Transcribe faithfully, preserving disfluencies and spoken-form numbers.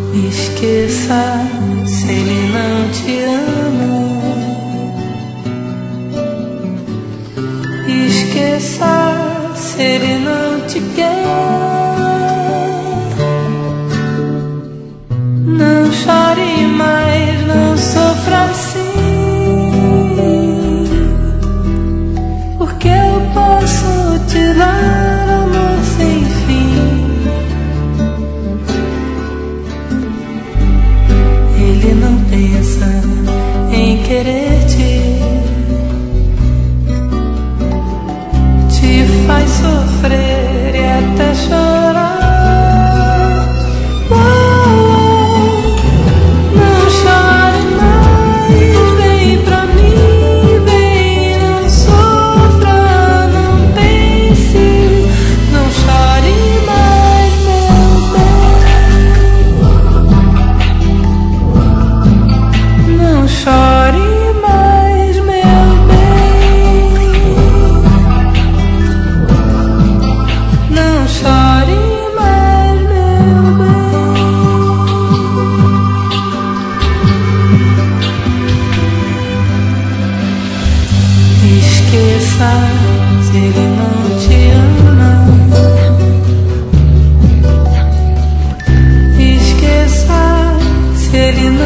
Esqueça se ele não te ama. Esqueça se ele não te quer. Não chore mais, não sofra assim, porque eu posso te dar amor sem fim. Ele não pensa em querer-te, te faz sofrer e até chorar. Não chore mais, vem pra mim, vem, não sofra, não pense. Não chore mais, meu bem. Não chore mais, meu bem. Não chore mais, meu bem. Esqueça se ele não te ama. Esqueça se ele